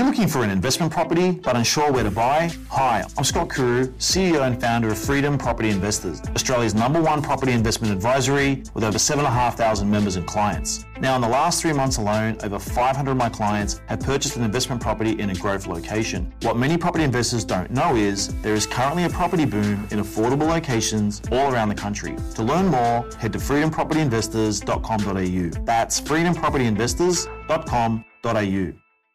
looking for an investment property but unsure where to buy? Hi, I'm Scott Kuru, CEO and founder of Freedom Property Investors, Australia's #1 property investment advisory with over 7,500 members and clients. Now, in the last 3 months alone, over 500 of my clients have purchased an investment property in a growth location. What many property investors don't know is there is currently a property boom in affordable locations all around the country. To learn more, head to freedompropertyinvestors.com.au. That's freedompropertyinvestors.com.au.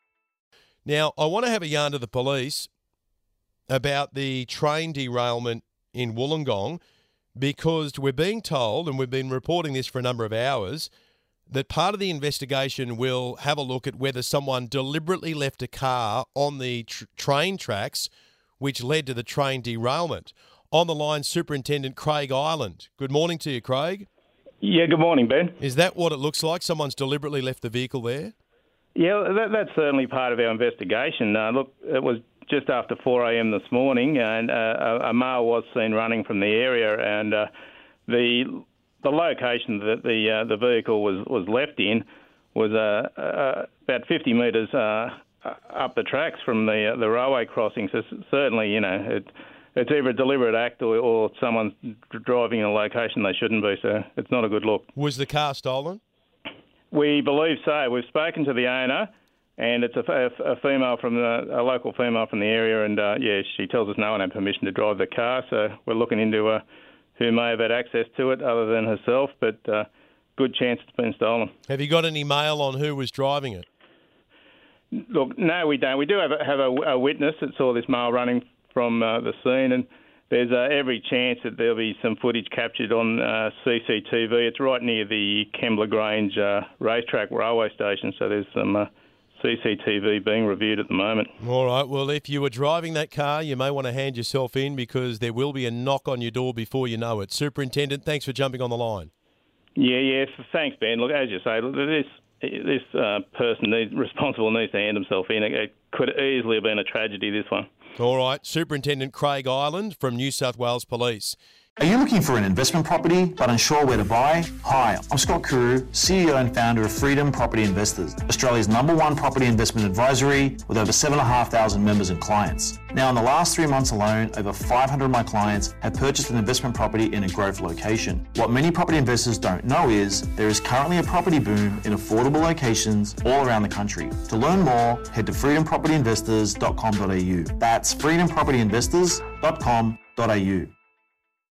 Now, I want to have a yarn to the police about the train derailment in Wollongong because we're being told, and we've been reporting this for a number of hours, that part of the investigation will have a look at whether someone deliberately left a car on the train tracks which led to the train derailment. On the line, Superintendent Craig Ireland. Good morning to you, Craig. Yeah, good morning, Ben. Is that what it looks like? Someone's deliberately left the vehicle there? Yeah, that's certainly part of our investigation. Look, it was just after 4 a.m. this morning, and a male was seen running from the area, and the location that the vehicle was left in was about 50 metres up the tracks from the railway crossing. So certainly, it's either a deliberate act or someone's driving in a location they shouldn't be. So it's not a good look. Was the car stolen? We believe so. We've spoken to the owner, and it's a female a local female from the area, and she tells us no one had permission to drive the car. So we're looking into who may have had access to it other than herself, but good chance it's been stolen. Have you got any mail on who was driving it? Look, no, we don't. We do have a witness that saw this male running from the scene, and there's every chance that there'll be some footage captured on CCTV. It's right near the Kembla Grange racetrack railway station, so there's some CCTV being reviewed at the moment. All right, well, if you were driving that car, you may want to hand yourself in because there will be a knock on your door before you know it. Superintendent, thanks for jumping on the line. Yeah, thanks, Ben. Look, as you say, this person responsible needs to hand himself in. It could easily have been a tragedy, this one. All right, Superintendent Craig Ireland from New South Wales Police. Are you looking for an investment property but unsure where to buy? Hi, I'm Scott Kuru, CEO and founder of Freedom Property Investors, Australia's #1 property investment advisory with over 7,500 members and clients. Now, in the last 3 months alone, over 500 of my clients have purchased an investment property in a growth location. What many property investors don't know is there is currently a property boom in affordable locations all around the country. To learn more, head to freedompropertyinvestors.com.au. That's freedompropertyinvestors.com.au.